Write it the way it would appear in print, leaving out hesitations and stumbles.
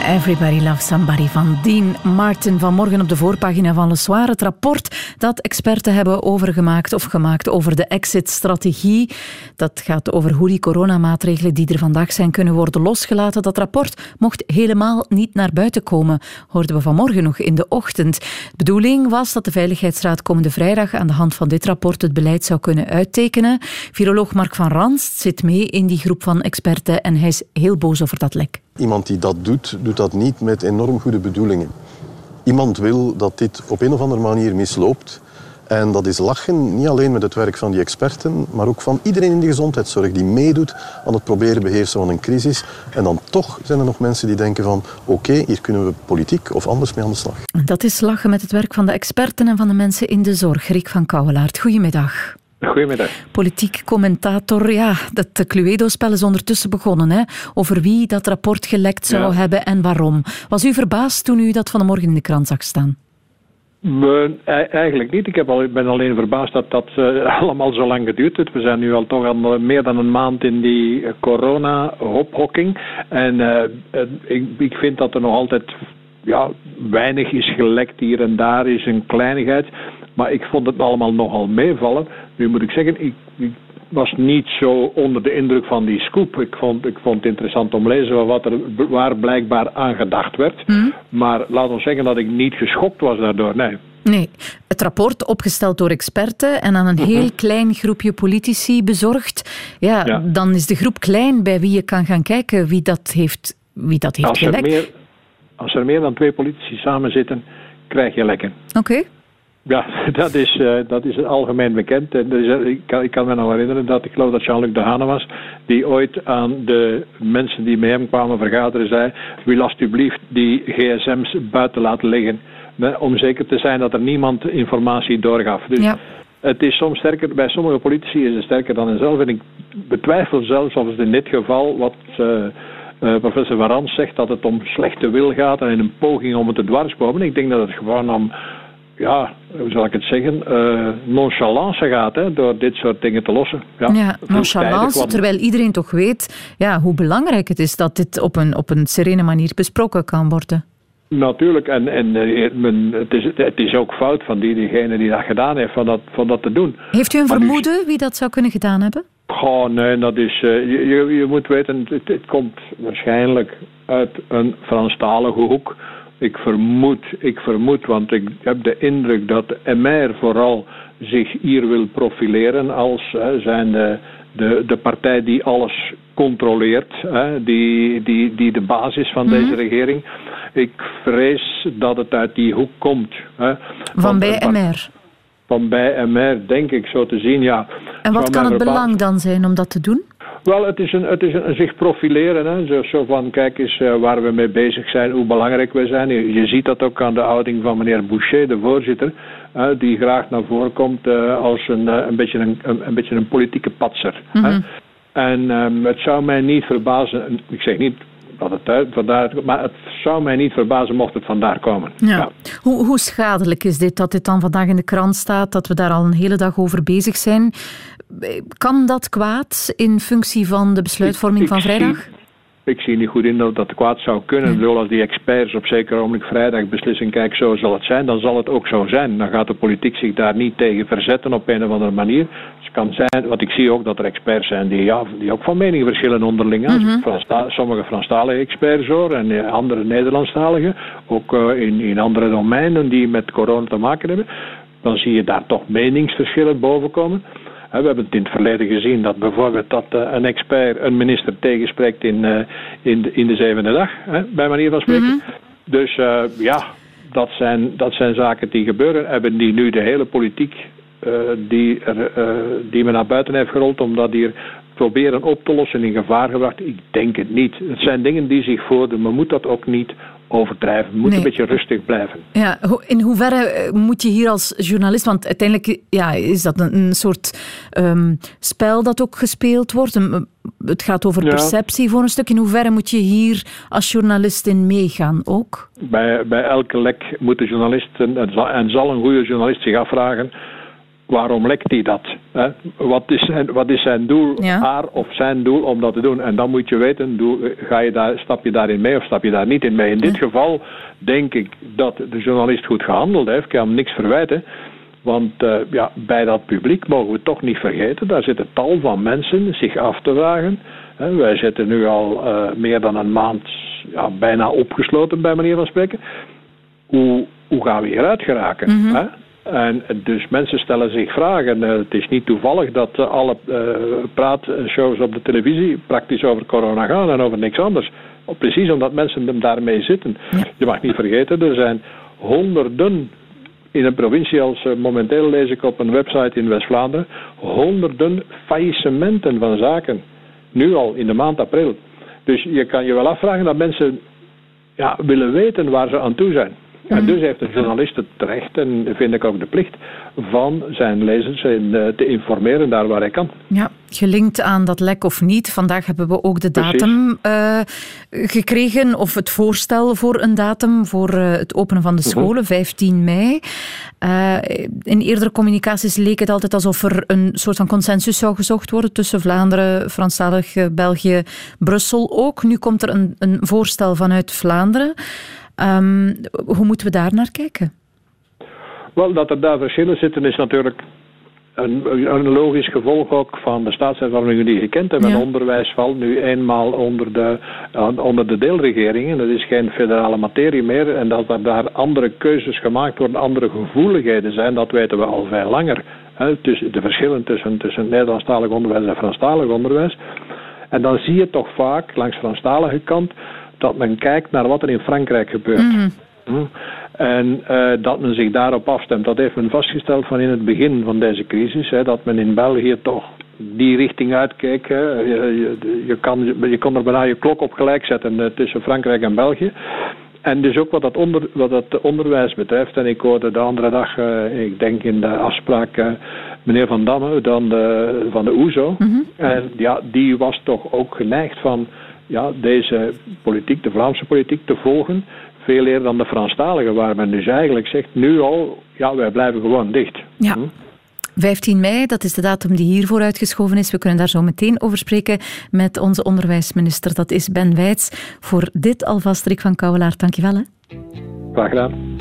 Everybody Loves Somebody van Dean Martin. Vanmorgen op de voorpagina van Le Soir. Het rapport dat experten hebben gemaakt over de exit-strategie. Dat gaat over hoe die coronamaatregelen die er vandaag zijn kunnen worden losgelaten. Dat rapport mocht helemaal niet naar buiten komen, hoorden we vanmorgen nog in de ochtend. De bedoeling was dat de Veiligheidsraad komende vrijdag aan de hand van dit rapport het beleid zou kunnen uittekenen. Viroloog Mark van Ranst zit mee in die groep van experten en hij is heel boos over dat lek. Iemand die dat doet dat niet met enorm goede bedoelingen. Iemand wil dat dit op een of andere manier misloopt. En dat is lachen, niet alleen met het werk van die experten, maar ook van iedereen in de gezondheidszorg die meedoet aan het proberen beheersen van een crisis. En dan toch zijn er nog mensen die denken van oké, hier kunnen we politiek of anders mee aan de slag. Dat is lachen met het werk van de experten en van de mensen in de zorg. Rick van Kouwelaert, goedemiddag. Goedemiddag. Politiek commentator, dat Cluedo-spel is ondertussen begonnen, hè? Over wie dat rapport gelekt zou hebben en waarom. Was u verbaasd toen u dat vanmorgen in de krant zag staan? Eigenlijk niet. Ik ben alleen verbaasd dat dat allemaal zo lang geduurd heeft. We zijn nu al meer dan een maand in die corona-hophokking. En ik vind dat er nog altijd weinig is gelekt. Hier en daar is een kleinigheid. Maar ik vond het allemaal nogal meevallen. Nu moet ik zeggen, ik was niet zo onder de indruk van die scoop. Ik vond het interessant om te lezen waar blijkbaar aan gedacht werd. Maar laat ons zeggen dat ik niet geschokt was daardoor, Nee, het rapport opgesteld door experten en aan een heel klein groepje politici bezorgd. Dan is de groep klein bij wie je kan gaan kijken wie dat heeft gelekt. Als er meer dan 2 politici samen zitten, krijg je lekken. Oké. Ja, dat is algemeen bekend. Ik kan me nog herinneren dat ik geloof dat Jean-Luc Dehaene was, die ooit aan de mensen die met hem kwamen vergaderen zei: wil alsjeblieft die gsm's buiten laten liggen, om zeker te zijn dat er niemand informatie doorgaf. Dus het is soms sterker, bij sommige politici is het sterker dan henzelf. En ik betwijfel zelfs of het in dit geval wat professor Van Ranst zegt, dat het om slechte wil gaat en in een poging om het te dwarsbomen. Ik denk dat het gewoon om hoe zal ik het zeggen, nonchalance gaat, door dit soort dingen te lossen. Nonchalance, terwijl iedereen toch weet hoe belangrijk het is dat dit op een serene manier besproken kan worden. Natuurlijk, en het is ook fout van diegene die dat gedaan heeft, van dat te doen. Heeft u een vermoeden wie dat zou kunnen gedaan hebben? Nee, dat is... Je moet weten, het komt waarschijnlijk uit een Franstalige hoek. Ik vermoed, want ik heb de indruk dat de MR vooral zich hier wil profileren als zijn de partij die alles controleert, die de basis van deze regering. Ik vrees dat het uit die hoek komt. Van bij MR? Van bij MR, denk ik zo te zien, ja. En wat kan het belang dan zijn om dat te doen? Wel, het is een zich profileren. Zo van, kijk eens waar we mee bezig zijn, hoe belangrijk we zijn. Je ziet dat ook aan de houding van meneer Boucher, de voorzitter, die graag naar voren komt als een beetje een politieke patser. En het zou mij niet verbazen, ik zeg niet dat het vandaar, maar het zou mij niet verbazen mocht het vandaar komen. Ja. Hoe schadelijk is dit dat dit dan vandaag in de krant staat, dat we daar al een hele dag over bezig zijn? Kan dat kwaad in functie van de besluitvorming van vrijdag? Ik zie niet goed in dat dat kwaad zou kunnen. Als die experts op zeker ogenblik vrijdag beslissen, kijk, zo zal het zijn, dan zal het ook zo zijn. Dan gaat de politiek zich daar niet tegen verzetten op een of andere manier. Dus het kan zijn, want ik zie ook dat er experts zijn die ook van mening verschillen onderling. Sommige Franstalige experts hoor, en andere Nederlandstalige, ook in andere domeinen die met corona te maken hebben. Dan zie je daar toch meningsverschillen bovenkomen. We hebben het in het verleden gezien dat bijvoorbeeld een expert een minister tegenspreekt in de 7e dag, bij manier van spreken. Dus dat zijn zaken die gebeuren. Hebben die nu de hele politiek die men naar buiten heeft gerold, omdat hier proberen op te lossen in gevaar gebracht? Ik denk het niet. Het zijn dingen die zich voordoen. Men moet dat ook niet overdrijven. We moeten een beetje rustig blijven. Ja, in hoeverre moet je hier als journalist, want uiteindelijk is dat een soort spel dat ook gespeeld wordt. Het gaat over perceptie voor een stuk. In hoeverre moet je hier als journalist in meegaan ook? Bij elke lek moet de journalist, en zal een goede journalist zich afvragen, waarom lekt hij dat? Hè? Wat is zijn doel, haar of zijn doel om dat te doen? En dan moet je weten, stap je daarin mee of stap je daar niet in mee? In dit geval denk ik dat de journalist goed gehandeld heeft. Ik kan hem niks verwijten. Want bij dat publiek mogen we toch niet vergeten, daar zitten tal van mensen zich af te vragen. Wij zitten nu al meer dan een maand bijna opgesloten, bij manier van spreken. Hoe gaan we hieruit geraken? Mm-hmm. Hè? En dus mensen stellen zich vragen. Het is niet toevallig dat alle praatshows op de televisie praktisch over corona gaan en over niks anders. Precies omdat mensen daarmee zitten. Ja. Je mag niet vergeten, er zijn honderden in een provincie als momenteel lees ik op een website in West-Vlaanderen, honderden faillissementen van zaken. Nu al in de maand april. Dus je kan je wel afvragen dat mensen willen weten waar ze aan toe zijn. En dus heeft een journalist het recht, en vind ik ook de plicht, van zijn lezers te informeren daar waar hij kan. Ja, gelinkt aan dat lek of niet. Vandaag hebben we ook de datum gekregen, of het voorstel voor een datum voor het openen van de scholen, 15 mei. In eerdere communicaties leek het altijd alsof er een soort van consensus zou gezocht worden tussen Vlaanderen, Franstalig België, Brussel ook. Nu komt er een voorstel vanuit Vlaanderen. Hoe moeten we daar naar kijken? Wel, dat er daar verschillen zitten is natuurlijk een logisch gevolg ook van de staatshervormingen die je kent hebben. Ja. Onderwijs valt nu eenmaal onder de deelregeringen. Dat is geen federale materie meer. En dat er daar andere keuzes gemaakt worden, andere gevoeligheden zijn, dat weten we al veel langer. De verschillen tussen Nederlandstalig onderwijs en Franstalig onderwijs. En dan zie je toch vaak langs Franstalige kant dat men kijkt naar wat er in Frankrijk gebeurt. Mm-hmm. En dat men zich daarop afstemt. Dat heeft men vastgesteld van in het begin van deze crisis. Dat men in België toch die richting uitkeek. Je kon er bijna je klok op gelijk zetten tussen Frankrijk en België. En dus ook wat dat onderwijs betreft. En ik hoorde de andere dag, ik denk in de afspraak, meneer Van Damme van de OESO. Mm-hmm. En die was toch ook geneigd van deze politiek, de Vlaamse politiek, te volgen. Veel eerder dan de Franstalige, waar men dus eigenlijk zegt, nu al, wij blijven gewoon dicht. Ja. 15 mei, dat is de datum die hiervoor uitgeschoven is. We kunnen daar zo meteen over spreken met onze onderwijsminister. Dat is Ben Wijts. Voor dit alvast, Rick van Kouwelaert, dankjewel. Graag gedaan.